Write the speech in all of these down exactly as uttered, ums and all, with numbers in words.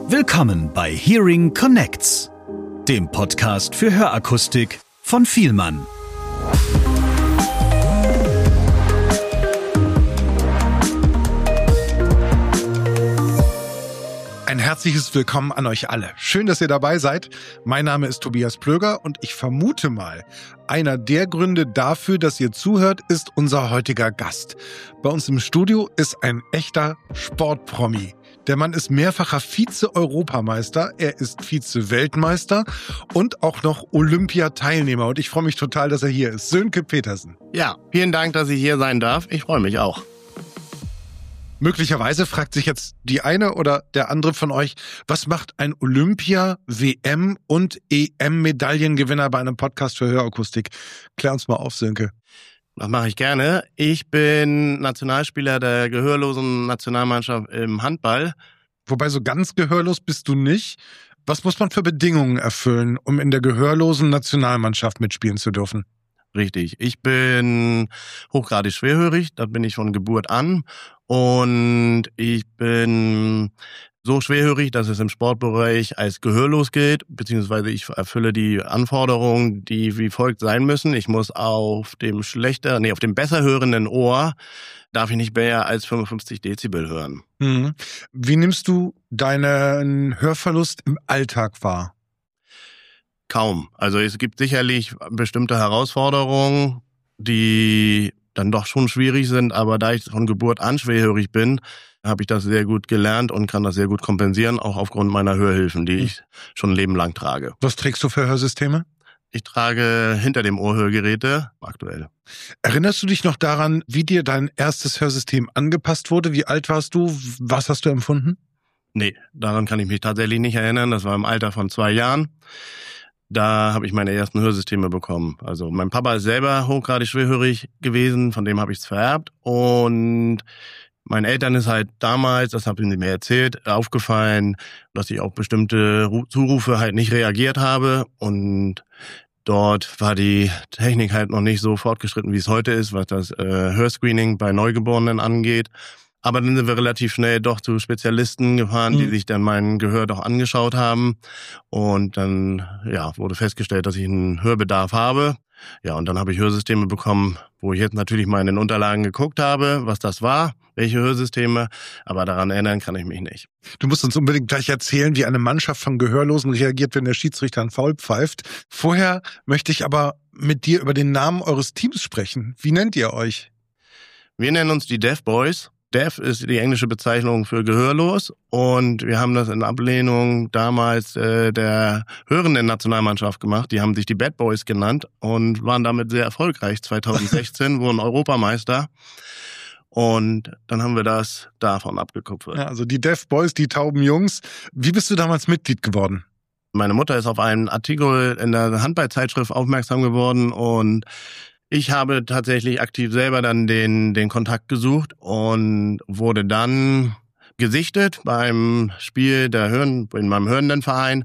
Willkommen bei Hearing Connects, dem Podcast für Hörakustik von Vielmann. Ein herzliches Willkommen an euch alle. Schön, dass ihr dabei seid. Mein Name ist Tobias Plöger und ich vermute mal, einer der Gründe dafür, dass ihr zuhört, ist unser heutiger Gast. Bei uns im Studio ist ein echter Sportpromi. Der Mann ist mehrfacher Vize-Europameister, er ist Vize-Weltmeister und auch noch Olympiateilnehmer. Und ich freue mich total, dass er hier ist. Sönke Petersen. Ja, vielen Dank, dass ich hier sein darf. Ich freue mich auch. Möglicherweise fragt sich jetzt die eine oder der andere von euch, was macht ein Olympia-, W M- und E M-Medaillengewinner bei einem Podcast für Hörakustik? Klär uns mal auf, Sönke. Das mache ich gerne. Ich bin Nationalspieler der gehörlosen Nationalmannschaft im Handball. Wobei so ganz gehörlos bist du nicht. Was muss man für Bedingungen erfüllen, um in der gehörlosen Nationalmannschaft mitspielen zu dürfen? Richtig. Ich bin hochgradig schwerhörig, da bin ich von Geburt an. Und ich bin so schwerhörig, dass es im Sportbereich als gehörlos gilt, beziehungsweise ich erfülle die Anforderungen, die wie folgt sein müssen. Ich muss auf dem schlechter, nee, auf dem besser hörenden Ohr darf ich nicht mehr als fünfundfünfzig Dezibel hören. Mhm. Wie nimmst du deinen Hörverlust im Alltag wahr? Kaum. Also es gibt sicherlich bestimmte Herausforderungen, die dann doch schon schwierig sind, aber da ich von Geburt an schwerhörig bin, habe ich das sehr gut gelernt und kann das sehr gut kompensieren, auch aufgrund meiner Hörhilfen, die ich schon ein Leben lang trage. Was trägst du für Hörsysteme? Ich trage hinter dem Ohr Hörgeräte aktuell. Erinnerst du dich noch daran, wie dir dein erstes Hörsystem angepasst wurde? Wie alt warst du? Was hast du empfunden? Nee, daran kann ich mich tatsächlich nicht erinnern. Das war im Alter von zwei Jahren. Da habe ich meine ersten Hörsysteme bekommen. Also mein Papa ist selber hochgradig schwerhörig gewesen, von dem habe ich es vererbt. Und meinen Eltern ist halt damals, das haben sie mir erzählt, aufgefallen, dass ich auf bestimmte Zurufe halt nicht reagiert habe. Und dort war die Technik halt noch nicht so fortgeschritten, wie es heute ist, was das äh, Hörscreening bei Neugeborenen angeht. Aber dann sind wir relativ schnell doch zu Spezialisten gefahren, die mhm. sich dann mein Gehör doch angeschaut haben. Und dann ja wurde festgestellt, dass ich einen Hörbedarf habe. Ja, und dann habe ich Hörsysteme bekommen, wo ich jetzt natürlich mal in den Unterlagen geguckt habe, was das war, welche Hörsysteme. Aber daran erinnern kann ich mich nicht. Du musst uns unbedingt gleich erzählen, wie eine Mannschaft von Gehörlosen reagiert, wenn der Schiedsrichter einen Foul pfeift. Vorher möchte ich aber mit dir über den Namen eures Teams sprechen. Wie nennt ihr euch? Wir nennen uns die Deaf Boys. Deaf ist die englische Bezeichnung für gehörlos und wir haben das in Ablehnung damals äh, der hörenden Nationalmannschaft gemacht. Die haben sich die Bad Boys genannt und waren damit sehr erfolgreich. zwanzig sechzehn wurden Europameister und dann haben wir das davon abgekupfert. Ja, also die Deaf Boys, die tauben Jungs. Wie bist du damals Mitglied geworden? Meine Mutter ist auf einen Artikel in der Handballzeitschrift aufmerksam geworden und ich habe tatsächlich aktiv selber dann den den Kontakt gesucht und wurde dann gesichtet beim Spiel der Hören, in meinem hörenden Verein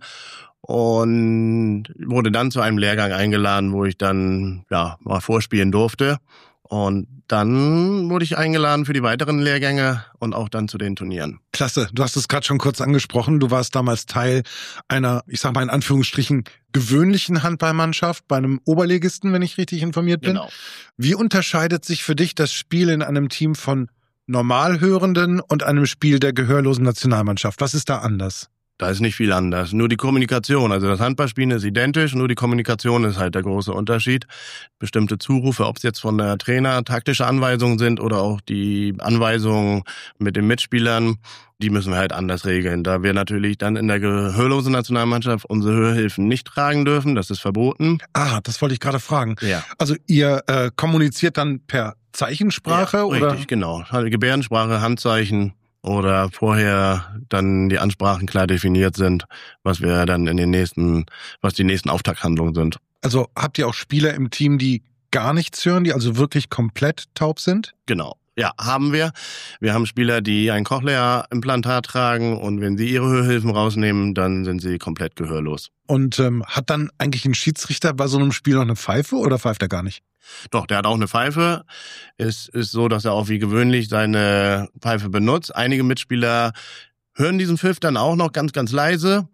und wurde dann zu einem Lehrgang eingeladen, wo ich dann ja mal vorspielen durfte. Und dann wurde ich eingeladen für die weiteren Lehrgänge und auch dann zu den Turnieren. Klasse, du hast es gerade schon kurz angesprochen. Du warst damals Teil einer, ich sag mal in Anführungsstrichen, gewöhnlichen Handballmannschaft bei einem Oberligisten, wenn ich richtig informiert bin. Genau. Wie unterscheidet sich für dich das Spiel in einem Team von Normalhörenden und einem Spiel der gehörlosen Nationalmannschaft? Was ist da anders? Da ist nicht viel anders. Nur die Kommunikation. Also das Handballspielen ist identisch, nur die Kommunikation ist halt der große Unterschied. Bestimmte Zurufe, ob es jetzt von der Trainer taktische Anweisungen sind oder auch die Anweisungen mit den Mitspielern, die müssen wir halt anders regeln. Da wir natürlich dann in der gehörlosen Nationalmannschaft unsere Hörhilfen nicht tragen dürfen, das ist verboten. Ah, das wollte ich gerade fragen. Ja. Also ihr äh, kommuniziert dann per Zeichensprache? Ja, oder? Richtig, genau. Gebärdensprache, Handzeichen. Oder vorher dann die Ansprachen klar definiert sind, was wir dann in den nächsten, was die nächsten Auftakthandlungen sind. Also habt ihr auch Spieler im Team, die gar nichts hören, die also wirklich komplett taub sind? Genau. Ja, haben wir. Wir haben Spieler, die ein Cochlea-Implantat tragen und wenn sie ihre Hörhilfen rausnehmen, dann sind sie komplett gehörlos. Und ähm, hat dann eigentlich ein Schiedsrichter bei so einem Spiel noch eine Pfeife oder pfeift er gar nicht? Doch, der hat auch eine Pfeife. Es ist so, dass er auch wie gewöhnlich seine Pfeife benutzt. Einige Mitspieler hören diesen Pfiff dann auch noch ganz, ganz leise.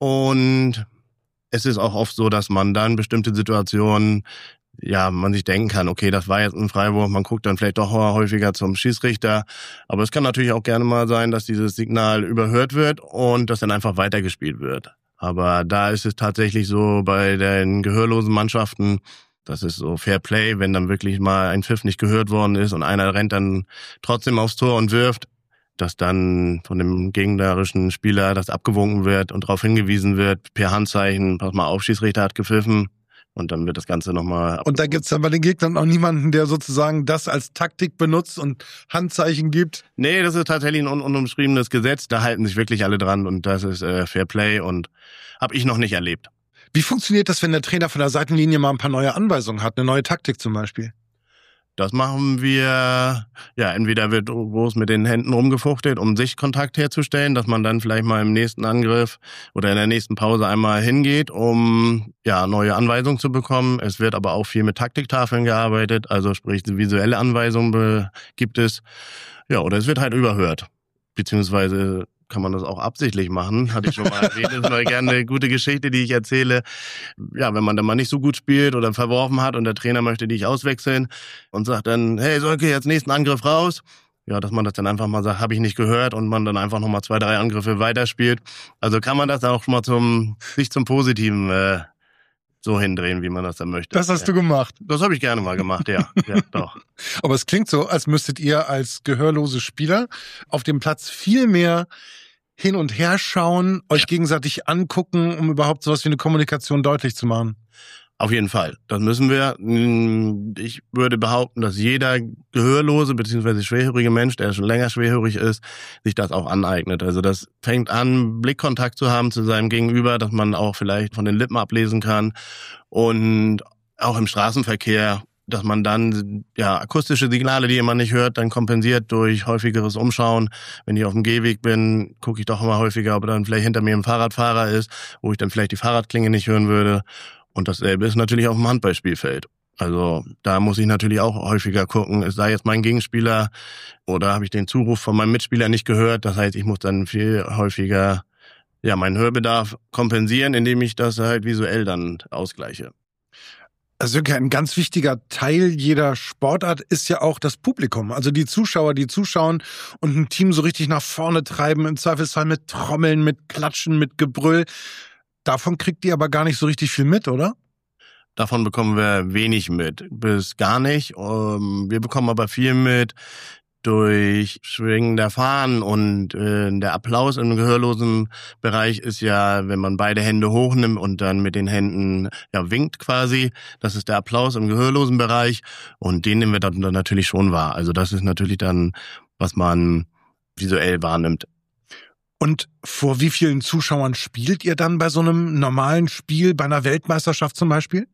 Und es ist auch oft so, dass man dann bestimmte Situationen, ja, man sich denken kann, okay, das war jetzt ein Freiwurf, man guckt dann vielleicht doch häufiger zum Schiedsrichter. Aber es kann natürlich auch gerne mal sein, dass dieses Signal überhört wird und das dann einfach weitergespielt wird. Aber da ist es tatsächlich so bei den gehörlosen Mannschaften, das ist so Fair Play, wenn dann wirklich mal ein Pfiff nicht gehört worden ist und einer rennt dann trotzdem aufs Tor und wirft, dass dann von dem gegnerischen Spieler das abgewunken wird und darauf hingewiesen wird, per Handzeichen, pass mal auf, Schiedsrichter hat gepfiffen. Und dann wird das Ganze nochmal... Und da gibt's dann bei den Gegnern auch niemanden, der sozusagen das als Taktik benutzt und Handzeichen gibt? Nee, das ist tatsächlich ein un- unumschriebenes Gesetz. Da halten sich wirklich alle dran und das ist äh, Fair Play und habe ich noch nicht erlebt. Wie funktioniert das, wenn der Trainer von der Seitenlinie mal ein paar neue Anweisungen hat, eine neue Taktik zum Beispiel? Das machen wir, ja, entweder wird groß mit den Händen rumgefuchtelt, um Sichtkontakt herzustellen, dass man dann vielleicht mal im nächsten Angriff oder in der nächsten Pause einmal hingeht, um ja neue Anweisungen zu bekommen. Es wird aber auch viel mit Taktiktafeln gearbeitet, also sprich visuelle Anweisungen gibt es. Ja, oder es wird halt überhört, beziehungsweise kann man das auch absichtlich machen, hatte ich schon mal erwähnt. Das ist mal gerne eine gute Geschichte, die ich erzähle. Ja, wenn man dann mal nicht so gut spielt oder verworfen hat und der Trainer möchte dich auswechseln und sagt dann, hey Solke, jetzt nächsten Angriff raus. Ja, dass man das dann einfach mal sagt, habe ich nicht gehört und man dann einfach nochmal zwei, drei Angriffe weiterspielt. Also kann man das auch mal zum, sich zum Positiven äh, so hindrehen, wie man das dann möchte. Das hast ja. du gemacht? Das habe ich gerne mal gemacht, ja. ja, doch. Aber es klingt so, als müsstet ihr als gehörlose Spieler auf dem Platz viel mehr hin und her schauen, euch gegenseitig angucken, um überhaupt sowas wie eine Kommunikation deutlich zu machen. Auf jeden Fall. Das müssen wir. Ich würde behaupten, dass jeder gehörlose bzw. schwerhörige Mensch, der schon länger schwerhörig ist, sich das auch aneignet. Also das fängt an, Blickkontakt zu haben zu seinem Gegenüber, dass man auch vielleicht von den Lippen ablesen kann. Und auch im Straßenverkehr, dass man dann ja akustische Signale, die man nicht hört, dann kompensiert durch häufigeres Umschauen. Wenn ich auf dem Gehweg bin, gucke ich doch immer häufiger, ob dann vielleicht hinter mir ein Fahrradfahrer ist, wo ich dann vielleicht die Fahrradklinge nicht hören würde. Und dasselbe ist natürlich auf dem Handballspielfeld. Also da muss ich natürlich auch häufiger gucken, es sei jetzt mein Gegenspieler oder habe ich den Zuruf von meinem Mitspieler nicht gehört. Das heißt, ich muss dann viel häufiger ja meinen Hörbedarf kompensieren, indem ich das halt visuell dann ausgleiche. Also ein ganz wichtiger Teil jeder Sportart ist ja auch das Publikum. Also die Zuschauer, die zuschauen und ein Team so richtig nach vorne treiben, im Zweifelsfall mit Trommeln, mit Klatschen, mit Gebrüll. Davon kriegt ihr aber gar nicht so richtig viel mit, oder? Davon bekommen wir wenig mit, bis gar nicht. Wir bekommen aber viel mit durch Schwingen der Fahnen und äh, der Applaus im gehörlosen Bereich ist ja, wenn man beide Hände hochnimmt und dann mit den Händen ja winkt quasi. Das ist der Applaus im gehörlosen Bereich und den nehmen wir dann natürlich schon wahr. Also das ist natürlich dann, was man visuell wahrnimmt. Und vor wie vielen Zuschauern spielt ihr dann bei so einem normalen Spiel, bei einer Weltmeisterschaft zum Beispiel?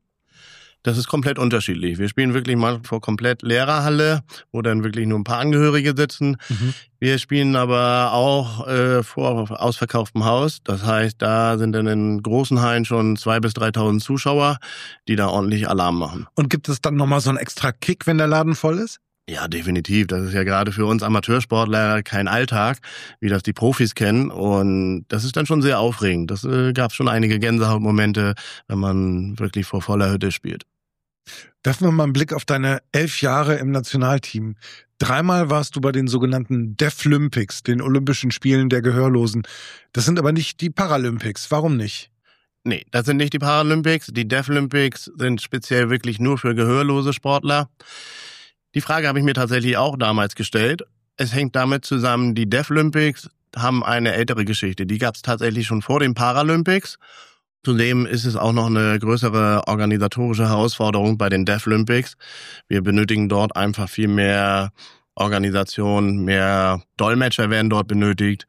Das ist komplett unterschiedlich. Wir spielen wirklich mal vor komplett leerer Halle, wo dann wirklich nur ein paar Angehörige sitzen. Mhm. Wir spielen aber auch äh, vor ausverkauftem Haus. Das heißt, da sind dann in großen Hallen schon zweitausend bis dreitausend Zuschauer, die da ordentlich Alarm machen. Und gibt es dann nochmal so einen extra Kick, wenn der Laden voll ist? Ja, definitiv. Das ist ja gerade für uns Amateursportler kein Alltag, wie das die Profis kennen. Und das ist dann schon sehr aufregend. Das äh, gab schon einige Gänsehautmomente, wenn man wirklich vor voller Hütte spielt. Werfen wir mal einen Blick auf deine elf Jahre im Nationalteam. Dreimal warst du bei den sogenannten Deaflympics, den Olympischen Spielen der Gehörlosen. Das sind aber nicht die Paralympics. Warum nicht? Nee, das sind nicht die Paralympics. Die Deaflympics sind speziell wirklich nur für gehörlose Sportler. Die Frage habe ich mir tatsächlich auch damals gestellt. Es hängt damit zusammen, die Deaflympics haben eine ältere Geschichte. Die gab es tatsächlich schon vor den Paralympics. Zudem ist es auch noch eine größere organisatorische Herausforderung bei den Deaflympics. Wir benötigen dort einfach viel mehr Organisation, mehr Dolmetscher werden dort benötigt.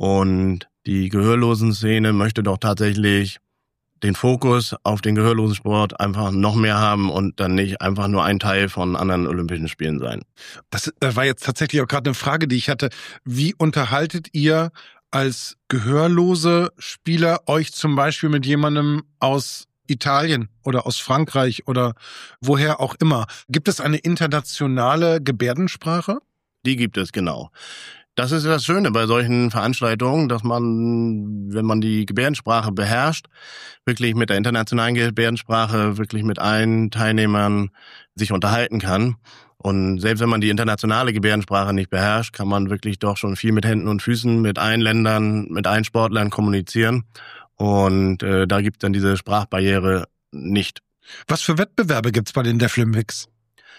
Und die Gehörlosen-Szene möchte doch tatsächlich den Fokus auf den gehörlosen Sport einfach noch mehr haben und dann nicht einfach nur ein Teil von anderen Olympischen Spielen sein. Das war jetzt tatsächlich auch gerade eine Frage, die ich hatte. Wie unterhaltet ihr als gehörlose Spieler euch zum Beispiel mit jemandem aus Italien oder aus Frankreich oder woher auch immer? Gibt es eine internationale Gebärdensprache? Die gibt es, genau. Das ist das Schöne bei solchen Veranstaltungen, dass man, wenn man die Gebärdensprache beherrscht, wirklich mit der internationalen Gebärdensprache wirklich mit allen Teilnehmern sich unterhalten kann. Und selbst wenn man die internationale Gebärdensprache nicht beherrscht, kann man wirklich doch schon viel mit Händen und Füßen, mit allen Ländern, mit allen Sportlern kommunizieren. Und äh, da gibt es dann diese Sprachbarriere nicht. Was für Wettbewerbe gibt's bei den Deaflympics?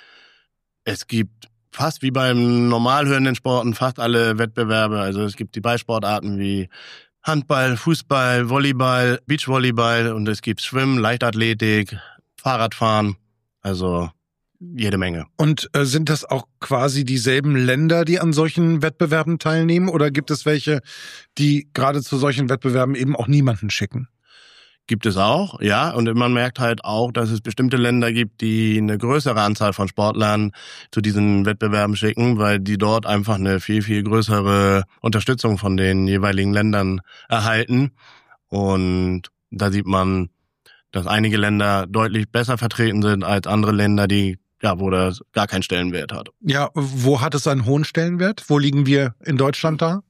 Es gibt fast wie beim normal hörenden Sporten fast alle Wettbewerbe. Also es gibt die Ballsportarten wie Handball, Fußball, Volleyball, Beachvolleyball und es gibt Schwimmen, Leichtathletik, Fahrradfahren, also jede Menge. Und äh, sind das auch quasi dieselben Länder, die an solchen Wettbewerben teilnehmen oder gibt es welche, die gerade zu solchen Wettbewerben eben auch niemanden schicken? Gibt es auch, ja. Und man merkt halt auch, dass es bestimmte Länder gibt, die eine größere Anzahl von Sportlern zu diesen Wettbewerben schicken, weil die dort einfach eine viel, viel größere Unterstützung von den jeweiligen Ländern erhalten. Und da sieht man, dass einige Länder deutlich besser vertreten sind als andere Länder, die, ja, wo das gar keinen Stellenwert hat. Ja, wo hat es einen hohen Stellenwert? Wo liegen wir in Deutschland da?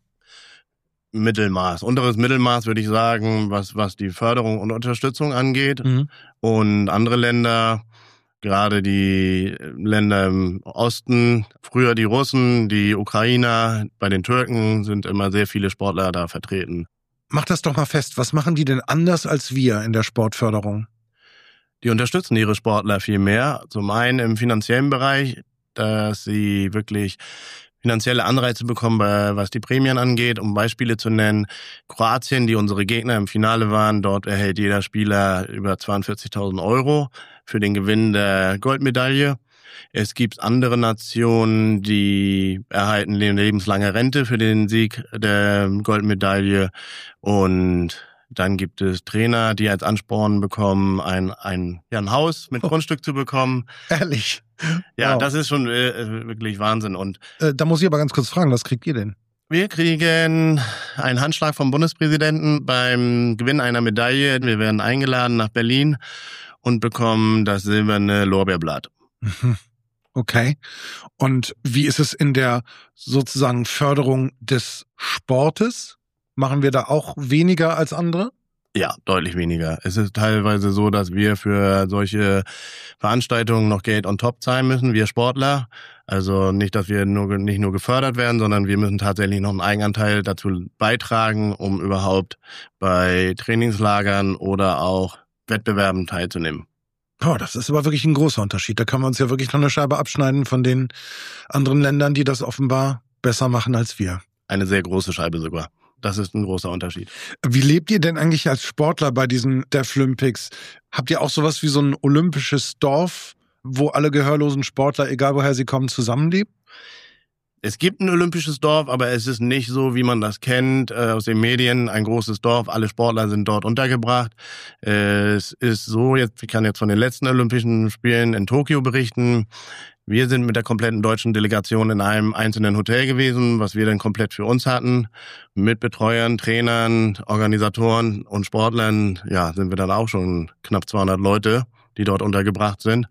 Mittelmaß, unteres Mittelmaß würde ich sagen, was was die Förderung und Unterstützung angeht. Mhm. Und andere Länder, gerade die Länder im Osten, früher die Russen, die Ukrainer, bei den Türken sind immer sehr viele Sportler da vertreten. Mach das doch mal fest, was machen die denn anders als wir in der Sportförderung? Die unterstützen ihre Sportler viel mehr. Zum einen im finanziellen Bereich, dass sie wirklich finanzielle Anreize bekommen, was die Prämien angeht, um Beispiele zu nennen. Kroatien, die unsere Gegner im Finale waren, dort erhält jeder Spieler über zweiundvierzigtausend Euro für den Gewinn der Goldmedaille. Es gibt andere Nationen, die erhalten eine lebenslange Rente für den Sieg der Goldmedaille. Und dann gibt es Trainer, die als Ansporn bekommen, ein, ein, ja, ein Haus mit Grundstück zu bekommen. Ehrlich? Ja, Wow. Das ist schon äh, wirklich Wahnsinn. Und Äh, da muss ich aber ganz kurz fragen, was kriegt ihr denn? wir kriegen einen Handschlag vom Bundespräsidenten beim Gewinn einer Medaille. Wir werden eingeladen nach Berlin und bekommen das silberne Lorbeerblatt. Mhm. Okay. Und wie ist es in der sozusagen Förderung des Sportes? Machen wir da auch weniger als andere? Ja, deutlich weniger. Es ist teilweise so, dass wir für solche Veranstaltungen noch Geld on top zahlen müssen, wir Sportler. Also nicht, dass wir nur, nicht nur gefördert werden, sondern wir müssen tatsächlich noch einen Eigenanteil dazu beitragen, um überhaupt bei Trainingslagern oder auch Wettbewerben teilzunehmen. Oh, das ist aber wirklich ein großer Unterschied. Da können wir uns ja wirklich noch eine Scheibe abschneiden von den anderen Ländern, die das offenbar besser machen als wir. Eine sehr große Scheibe sogar. Das ist ein großer Unterschied. Wie lebt ihr denn eigentlich als Sportler bei diesen Deaflympics? Habt ihr auch sowas wie so ein olympisches Dorf, wo alle gehörlosen Sportler, egal woher sie kommen, zusammenleben? Es gibt ein olympisches Dorf, aber es ist nicht so, wie man das kennt, äh, aus den Medien, ein großes Dorf, alle Sportler sind dort untergebracht. Äh, es ist so, jetzt, ich kann jetzt von den letzten Olympischen Spielen in Tokio berichten. Wir sind mit der kompletten deutschen Delegation in einem einzelnen Hotel gewesen, was wir dann komplett für uns hatten. Mit Betreuern, Trainern, Organisatoren und Sportlern, ja, sind wir dann auch schon knapp zweihundert Leute, die dort untergebracht sind.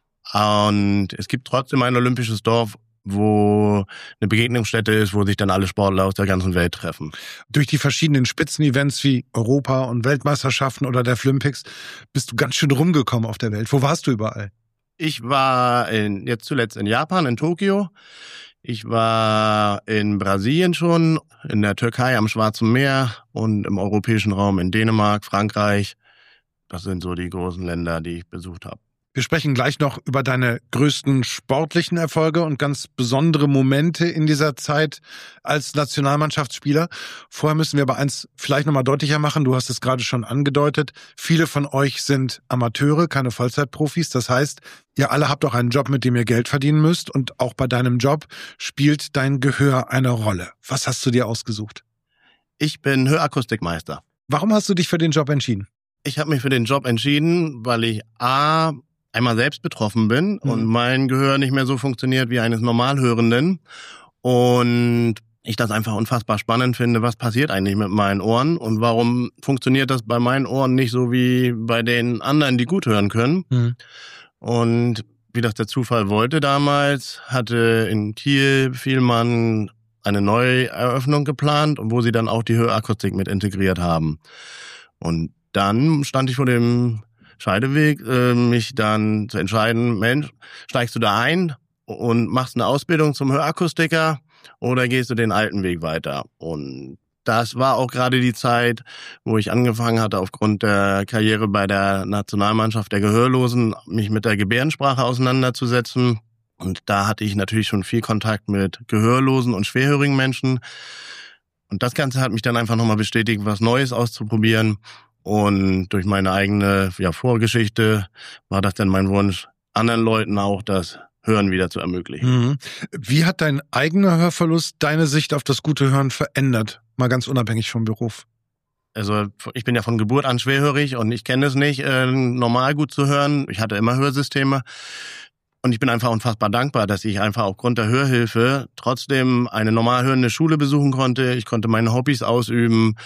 Und es gibt trotzdem ein olympisches Dorf, wo eine Begegnungsstätte ist, wo sich dann alle Sportler aus der ganzen Welt treffen. Durch die verschiedenen Spitzenevents wie Europa- und Weltmeisterschaften oder Deaflympics bist du ganz schön rumgekommen auf der Welt. Wo warst du überall? Ich war in, jetzt zuletzt in Japan, in Tokio. Ich war in Brasilien schon, in der Türkei am Schwarzen Meer und im europäischen Raum in Dänemark, Frankreich. Das sind so die großen Länder, die ich besucht habe. Wir sprechen gleich noch über deine größten sportlichen Erfolge und ganz besondere Momente in dieser Zeit als Nationalmannschaftsspieler. Vorher müssen wir aber eins vielleicht nochmal deutlicher machen. Du hast es gerade schon angedeutet. Viele von euch sind Amateure, keine Vollzeitprofis. Das heißt, ihr alle habt auch einen Job, mit dem ihr Geld verdienen müsst. Und auch bei deinem Job spielt dein Gehör eine Rolle. Was hast du dir ausgesucht? Ich bin Hörakustikmeister. Warum hast du dich für den Job entschieden? Ich habe mich für den Job entschieden, weil ich A, einmal selbst betroffen bin mhm. und mein Gehör nicht mehr so funktioniert wie eines Normalhörenden und ich das einfach unfassbar spannend finde, was passiert eigentlich mit meinen Ohren und warum funktioniert das bei meinen Ohren nicht so wie bei den anderen, die gut hören können. Mhm. Und wie das der Zufall wollte damals, hatte in Kiel Vielmann eine Neueröffnung geplant, wo sie dann auch die Hörakustik mit integriert haben. Und dann stand ich vor dem Scheideweg, äh, mich dann zu entscheiden, Mensch, steigst du da ein und machst eine Ausbildung zum Hörakustiker oder gehst du den alten Weg weiter? Und das war auch gerade die Zeit, wo ich angefangen hatte, aufgrund der Karriere bei der Nationalmannschaft der Gehörlosen, mich mit der Gebärdensprache auseinanderzusetzen. Und da hatte ich natürlich schon viel Kontakt mit gehörlosen und schwerhörigen Menschen. Und das Ganze hat mich dann einfach nochmal bestätigt, was Neues auszuprobieren. Und durch meine eigene ja, Vorgeschichte war das dann mein Wunsch, anderen Leuten auch das Hören wieder zu ermöglichen. Mhm. Wie hat dein eigener Hörverlust deine Sicht auf das gute Hören verändert? Mal ganz unabhängig vom Beruf. Also ich bin ja von Geburt an schwerhörig und ich kenne es nicht, äh, normal gut zu hören. Ich hatte immer Hörsysteme. Und ich bin einfach unfassbar dankbar, dass ich einfach aufgrund der Hörhilfe trotzdem eine normal hörende Schule besuchen konnte. Ich konnte meine Hobbys ausüben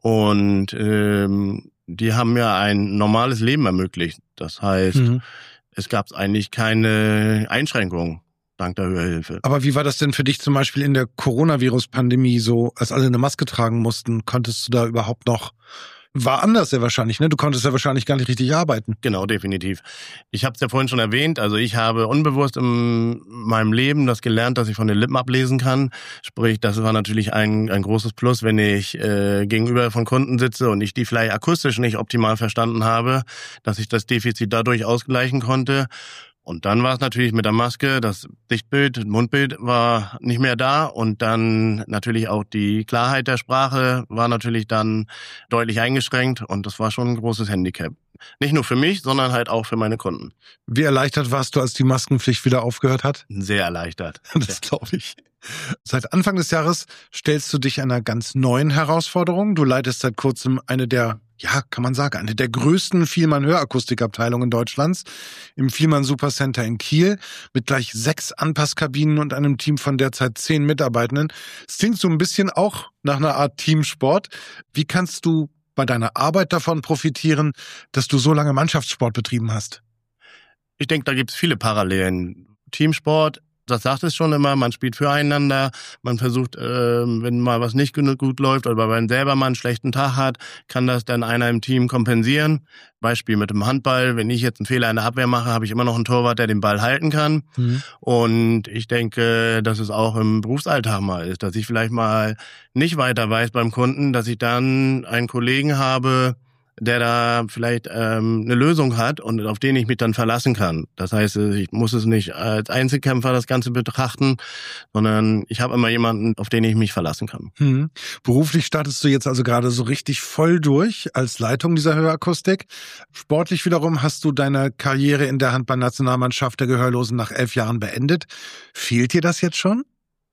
und ähm, die haben mir ein normales Leben ermöglicht. Das heißt, mhm. es gab eigentlich keine Einschränkungen dank der Hörhilfe. Aber wie war das denn für dich zum Beispiel in der Coronavirus-Pandemie so, als alle eine Maske tragen mussten? Konntest du da überhaupt noch... War anders ja wahrscheinlich, ne? Du konntest ja wahrscheinlich gar nicht richtig arbeiten. Genau, definitiv. Ich habe es ja vorhin schon erwähnt, also ich habe unbewusst in meinem Leben das gelernt, dass ich von den Lippen ablesen kann. Sprich, das war natürlich ein ein großes Plus, wenn ich äh, gegenüber von Kunden sitze und ich die vielleicht akustisch nicht optimal verstanden habe, dass ich das Defizit dadurch ausgleichen konnte. Und dann war es natürlich mit der Maske, das Sichtbild, das Mundbild war nicht mehr da und dann natürlich auch die Klarheit der Sprache war natürlich dann deutlich eingeschränkt und das war schon ein großes Handicap. Nicht nur für mich, sondern halt auch für meine Kunden. Wie erleichtert warst du, als die Maskenpflicht wieder aufgehört hat? Sehr erleichtert. Das glaube ich. Seit Anfang des Jahres stellst du dich einer ganz neuen Herausforderung. Du leitest seit kurzem eine der, ja, kann man sagen, eine der größten Vielmann-Hörakustikabteilungen Deutschlands im Vielmann Supercenter in Kiel mit gleich sechs Anpasskabinen und einem Team von derzeit zehn Mitarbeitenden. Es klingt so ein bisschen auch nach einer Art Teamsport. Wie kannst du bei deiner Arbeit davon profitieren, dass du so lange Mannschaftssport betrieben hast? Ich denke, da gibt es viele Parallelen. Teamsport, das sagt es schon immer, man spielt füreinander, man versucht, äh, wenn mal was nicht genug gut läuft oder wenn man selber mal einen schlechten Tag hat, kann das dann einer im Team kompensieren. Beispiel mit dem Handball, wenn ich jetzt einen Fehler in der Abwehr mache, habe ich immer noch einen Torwart, der den Ball halten kann. Mhm. Und ich denke, dass es auch im Berufsalltag mal ist, dass ich vielleicht mal nicht weiter weiß beim Kunden, dass ich dann einen Kollegen habe, der da vielleicht ähm, eine Lösung hat und auf den ich mich dann verlassen kann. Das heißt, ich muss es nicht als Einzelkämpfer das Ganze betrachten, sondern ich habe immer jemanden, auf den ich mich verlassen kann. Hm. Beruflich startest du jetzt also gerade so richtig voll durch als Leitung dieser Hörakustik. Sportlich wiederum hast du deine Karriere in der Handball-Nationalmannschaft der Gehörlosen nach elf Jahren beendet. Fehlt dir das jetzt schon?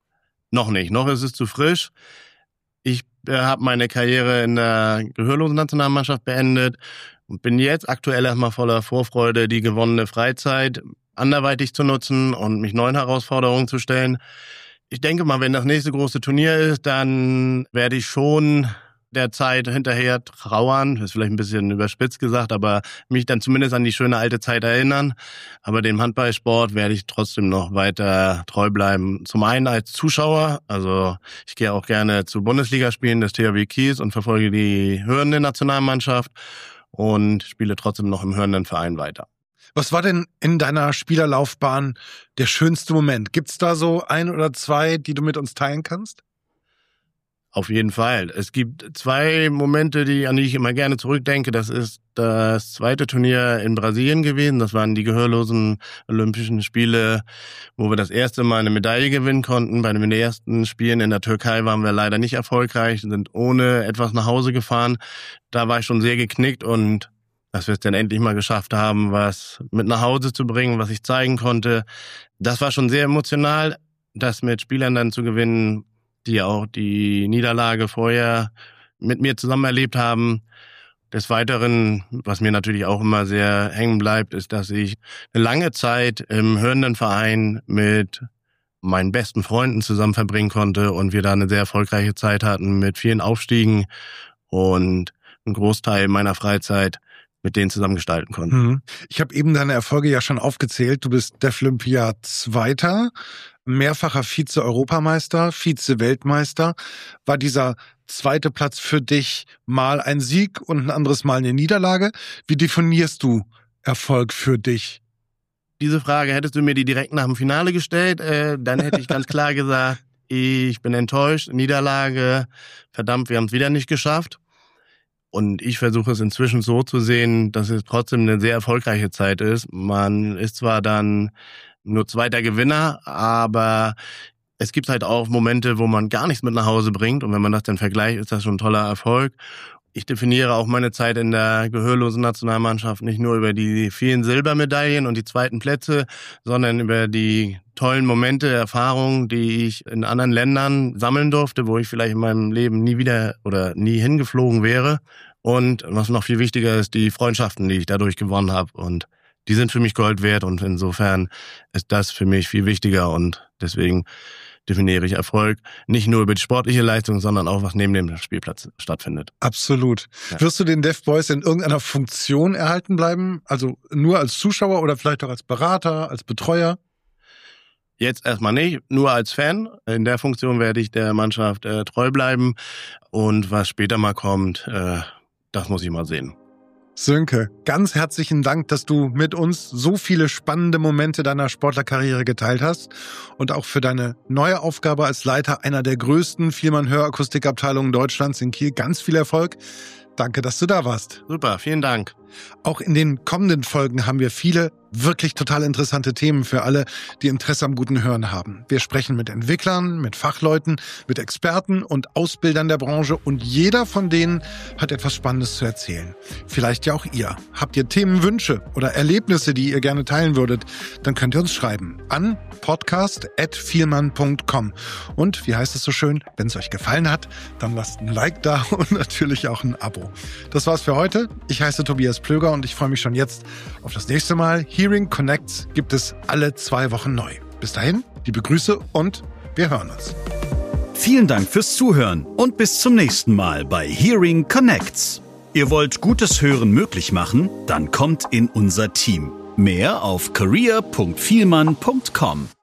Noch nicht, noch ist es zu frisch. Ich habe meine Karriere in der Gehörlosen-Nationalmannschaft beendet und bin jetzt aktuell erstmal voller Vorfreude, die gewonnene Freizeit anderweitig zu nutzen und mich neuen Herausforderungen zu stellen. Ich denke mal, wenn das nächste große Turnier ist, dann werde ich schon der Zeit hinterher trauern, das ist vielleicht ein bisschen überspitzt gesagt, aber mich dann zumindest an die schöne alte Zeit erinnern. Aber dem Handballsport werde ich trotzdem noch weiter treu bleiben. Zum einen als Zuschauer, also ich gehe auch gerne zu Bundesligaspielen des T H W Kiel und verfolge die hörende Nationalmannschaft und spiele trotzdem noch im hörenden Verein weiter. Was war denn in deiner Spielerlaufbahn der schönste Moment? Gibt's da so ein oder zwei, die du mit uns teilen kannst? Auf jeden Fall. Es gibt zwei Momente, die, an die ich immer gerne zurückdenke. Das ist das zweite Turnier in Brasilien gewesen. Das waren die gehörlosen Olympischen Spiele, wo wir das erste Mal eine Medaille gewinnen konnten. Bei den ersten Spielen in der Türkei waren wir leider nicht erfolgreich, sind ohne etwas nach Hause gefahren. Da war ich schon sehr geknickt und dass wir es dann endlich mal geschafft haben, was mit nach Hause zu bringen, was ich zeigen konnte. Das war schon sehr emotional, das mit Spielern dann zu gewinnen, die auch die Niederlage vorher mit mir zusammen erlebt haben. Des Weiteren, was mir natürlich auch immer sehr hängen bleibt, ist, dass ich eine lange Zeit im hörenden Verein mit meinen besten Freunden zusammen verbringen konnte und wir da eine sehr erfolgreiche Zeit hatten mit vielen Aufstiegen und einen Großteil meiner Freizeit mit denen zusammen gestalten konnten. Ich habe eben deine Erfolge ja schon aufgezählt. Du bist Deaflympia Zweiter. mehrfacher Vize-Europameister, Vize-Weltmeister. War dieser zweite Platz für dich mal ein Sieg und ein anderes Mal eine Niederlage? Wie definierst du Erfolg für dich? Diese Frage hättest du mir die direkt nach dem Finale gestellt, äh, dann hätte ich ganz klar gesagt, ich bin enttäuscht, Niederlage, verdammt, wir haben es wieder nicht geschafft. Und ich versuche es inzwischen so zu sehen, dass es trotzdem eine sehr erfolgreiche Zeit ist. Man ist zwar dann nur zweiter Gewinner, aber es gibt halt auch Momente, wo man gar nichts mit nach Hause bringt. Und wenn man das dann vergleicht, ist das schon ein toller Erfolg. Ich definiere auch meine Zeit in der gehörlosen Nationalmannschaft nicht nur über die vielen Silbermedaillen und die zweiten Plätze, sondern über die tollen Momente, Erfahrungen, die ich in anderen Ländern sammeln durfte, wo ich vielleicht in meinem Leben nie wieder oder nie hingeflogen wäre. Und was noch viel wichtiger ist, die Freundschaften, die ich dadurch gewonnen habe. Und die sind für mich Gold wert. Und insofern ist das für mich viel wichtiger. Und deswegen definiere ich Erfolg nicht nur über die sportliche Leistung, sondern auch, was neben dem Spielplatz stattfindet. Absolut. Ja. Wirst du den Deaf Boys in irgendeiner Funktion erhalten bleiben? Also nur als Zuschauer oder vielleicht auch als Berater, als Betreuer? Jetzt erstmal nicht, nur als Fan. In der Funktion werde ich der Mannschaft äh, treu bleiben. Und was später mal kommt, äh, das muss ich mal sehen. Sönke, ganz herzlichen Dank, dass du mit uns so viele spannende Momente deiner Sportlerkarriere geteilt hast und auch für deine neue Aufgabe als Leiter einer der größten Vielmann-Hörakustikabteilungen Deutschlands in Kiel ganz viel Erfolg. Danke, dass du da warst. Super, vielen Dank. Auch in den kommenden Folgen haben wir viele wirklich total interessante Themen für alle, die Interesse am guten Hören haben. Wir sprechen mit Entwicklern, mit Fachleuten, mit Experten und Ausbildern der Branche und jeder von denen hat etwas Spannendes zu erzählen. Vielleicht ja auch ihr. Habt ihr Themenwünsche oder Erlebnisse, die ihr gerne teilen würdet, dann könnt ihr uns schreiben an podcast at vielmann punkt com. Und wie heißt es so schön, wenn es euch gefallen hat, dann lasst ein Like da und natürlich auch ein Abo. Das war's für heute. Ich heiße Tobias Plöger und ich freue mich schon jetzt auf das nächste Mal. Hearing Connects gibt es alle zwei Wochen neu. Bis dahin, liebe Grüße und wir hören uns. Vielen Dank fürs Zuhören und bis zum nächsten Mal bei Hearing Connects. Ihr wollt gutes Hören möglich machen? Dann kommt in unser Team. Mehr auf career punkt vielmann punkt com.